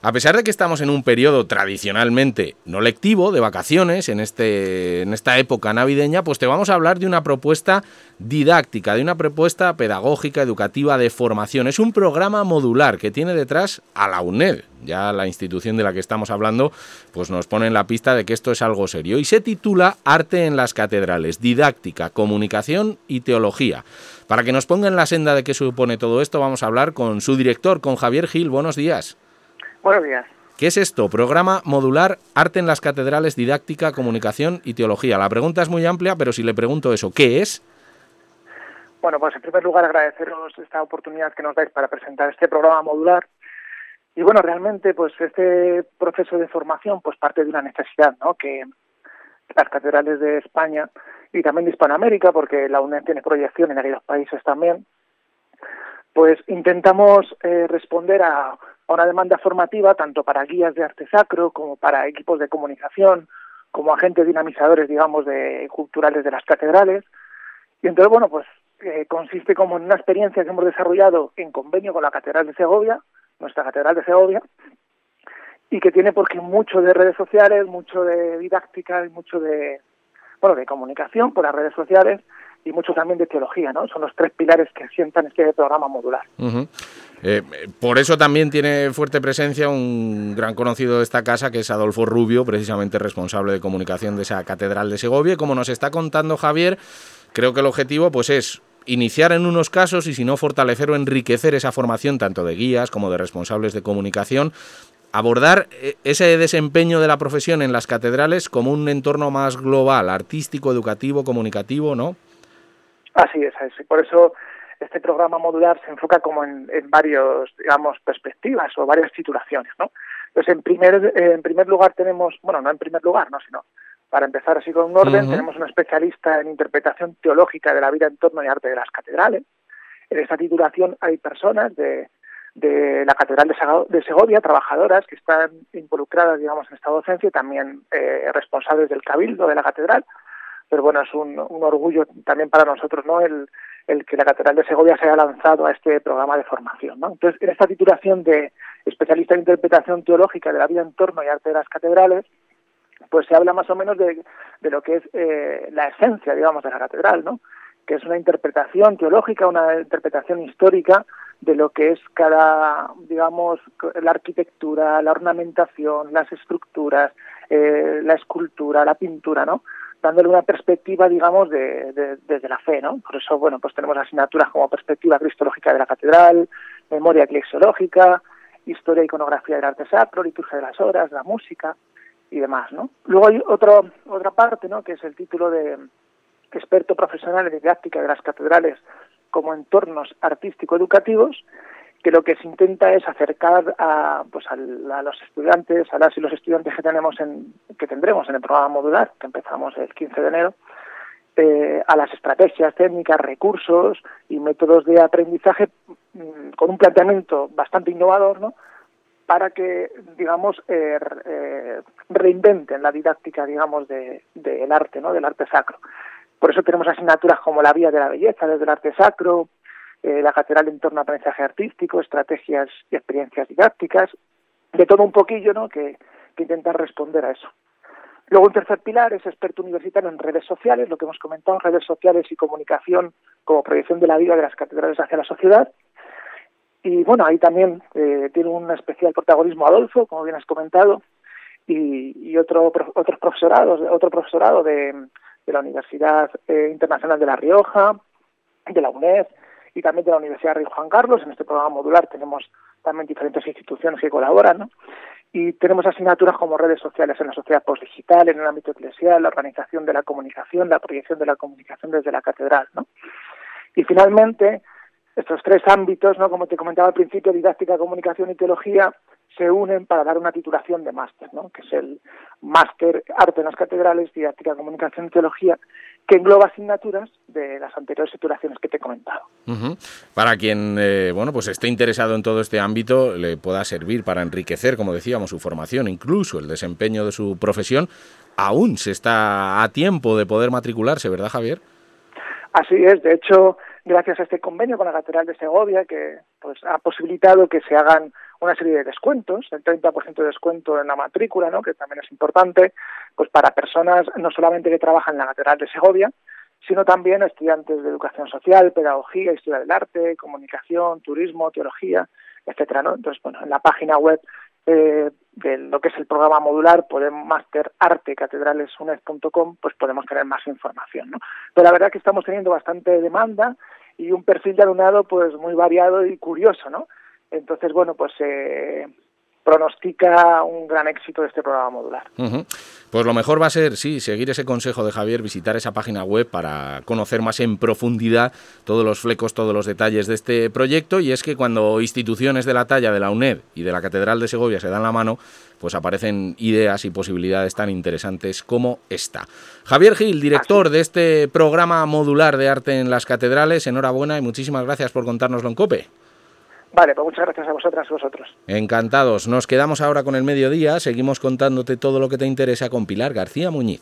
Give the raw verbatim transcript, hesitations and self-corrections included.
A pesar de que estamos en un periodo tradicionalmente no lectivo, de vacaciones, en, este, en esta época navideña, pues te vamos a hablar de una propuesta didáctica, de una propuesta pedagógica, educativa, de formación. Es un programa modular que tiene detrás a la UNED. Ya la institución de la que estamos hablando pues nos pone en la pista de que esto es algo serio. Y se titula Arte en las catedrales, didáctica, comunicación y teología. Para que nos ponga en la senda de qué supone todo esto, vamos a hablar con su director, con Javier Gil. Buenos días. Buenos días. ¿Qué es esto? Programa modular, arte en las catedrales, didáctica, comunicación y teología. La pregunta es muy amplia, pero si le pregunto eso, ¿qué es? Bueno, pues en primer lugar agradeceros esta oportunidad que nos dais para presentar este programa modular. Y bueno, realmente pues este proceso de formación pues parte de una necesidad, ¿no? Que las catedrales de España y también de Hispanoamérica, porque la UNED tiene proyección en aquellos países también, pues intentamos eh, responder a a una demanda formativa tanto para guías de arte sacro como para equipos de comunicación, como agentes dinamizadores, digamos, de culturales de las catedrales. Y entonces, bueno, pues eh, consiste como en una experiencia que hemos desarrollado en convenio con la Catedral de Segovia, nuestra Catedral de Segovia, y que tiene porque mucho de redes sociales, mucho de didáctica y mucho de, bueno, de comunicación por las redes sociales y mucho también de teología, ¿no? Son los tres pilares que sientan este programa modular. Uh-huh. Eh, por eso también tiene fuerte presencia un gran conocido de esta casa, que es Adolfo Rubio, precisamente responsable de comunicación de esa Catedral de Segovia. Y como nos está contando Javier, creo que el objetivo pues es iniciar en unos casos y si no fortalecer o enriquecer esa formación tanto de guías como de responsables de comunicación, abordar ese desempeño de la profesión en las catedrales como un entorno más global, artístico, educativo, comunicativo, ¿no? Así es, así. Por eso este programa modular se enfoca como en, en varios, digamos, perspectivas o varias titulaciones, ¿no? Entonces, en primer, eh, en primer lugar tenemos, bueno, no en primer lugar, no, sino para empezar así con un orden, uh-huh. tenemos un especialista en interpretación teológica de la vida, entorno y arte de las catedrales. En esta titulación hay personas de, de la Catedral de, Sag- de Segovia, trabajadoras que están involucradas, digamos, en esta docencia y también eh, responsables del cabildo de la catedral. Pero bueno, es un, un orgullo también para nosotros, ¿no?, el, el que la Catedral de Segovia se haya lanzado a este programa de formación, ¿no? Entonces, en esta titulación de especialista en interpretación teológica de la vida, entorno y arte de las catedrales, pues se habla más o menos de, de lo que es eh, la esencia, digamos, de la catedral, ¿no?, que es una interpretación teológica, una interpretación histórica de lo que es cada, digamos, la arquitectura, la ornamentación, las estructuras, eh, la escultura, la pintura, ¿no?, dándole una perspectiva, digamos, de, de, desde la fe, ¿no? Por eso, bueno, pues tenemos asignaturas como perspectiva cristológica de la catedral, memoria eclesiológica, historia e iconografía del arte sacro, liturgia de las horas, la música y demás, ¿no? Luego hay otro, otra parte, ¿no?, que es el título de experto profesional en didáctica de las catedrales como entornos artístico-educativos, que lo que se intenta es acercar a, pues a, a los estudiantes, a las y los estudiantes que tenemos en, que tendremos en el programa modular, que empezamos el quince de enero, eh, a las estrategias, técnicas, recursos y métodos de aprendizaje mmm, con un planteamiento bastante innovador, ¿no?, para que, digamos, eh, eh, reinventen la didáctica, digamos, de, de el arte, ¿no?, del arte sacro. Por eso tenemos asignaturas como la vía de la belleza desde el arte sacro, Eh, la catedral en torno a aprendizaje artístico, estrategias y experiencias didácticas, de todo un poquillo, ¿no?, que, que intentan responder a eso. Luego un tercer pilar es experto universitario en redes sociales, lo que hemos comentado, redes sociales y comunicación como proyección de la vida de las catedrales hacia la sociedad. Y bueno, ahí también eh, tiene un especial protagonismo Adolfo, como bien has comentado, y, y otro otros profesorados, otro profesorado de, de la Universidad eh, Internacional de La Rioja, de la UNED, y también de la Universidad Rey Juan Carlos. En este programa modular tenemos también diferentes instituciones que colaboran, ¿no? Y tenemos asignaturas como redes sociales en la sociedad postdigital, en el ámbito eclesial, la organización de la comunicación, la proyección de la comunicación desde la catedral, ¿no? Y finalmente, estos tres ámbitos, ¿no?, como te comentaba al principio, didáctica, comunicación y teología, se unen para dar una titulación de máster, ¿no?, que es el máster Arte en las Catedrales, Didáctica, Comunicación y Teología, que engloba asignaturas de las anteriores titulaciones que te he comentado. Uh-huh. Para quien eh, bueno, pues esté interesado en todo este ámbito, le pueda servir para enriquecer, como decíamos, su formación, incluso el desempeño de su profesión, aún se está a tiempo de poder matricularse, ¿verdad, Javier? Así es, de hecho, gracias a este convenio con la Catedral de Segovia, que pues ha posibilitado que se hagan una serie de descuentos, el treinta por ciento de descuento en la matrícula, ¿no?, que también es importante, pues para personas no solamente que trabajan en la Catedral de Segovia, sino también estudiantes de educación social, pedagogía, historia del arte, comunicación, turismo, teología, etcétera, ¿no? Entonces, bueno, en la página web eh, de lo que es el programa modular, podemos máster arte catedrales uned punto com, pues podemos tener más información, ¿no? Pero la verdad es que estamos teniendo bastante demanda y un perfil de alumnado pues muy variado y curioso, ¿no? Entonces, bueno, pues eh, pronostica un gran éxito de este programa modular. Uh-huh. Pues lo mejor va a ser, sí, seguir ese consejo de Javier, visitar esa página web para conocer más en profundidad todos los flecos, todos los detalles de este proyecto, y es que cuando instituciones de la talla de la UNED y de la Catedral de Segovia se dan la mano, pues aparecen ideas y posibilidades tan interesantes como esta. Javier Gil, director de este programa modular de arte en las catedrales, enhorabuena y muchísimas gracias por contárnoslo en COPE. Vale, pues muchas gracias a vosotras y vosotros. Encantados. Nos quedamos ahora con el mediodía. Seguimos contándote todo lo que te interesa con Pilar García Muñiz.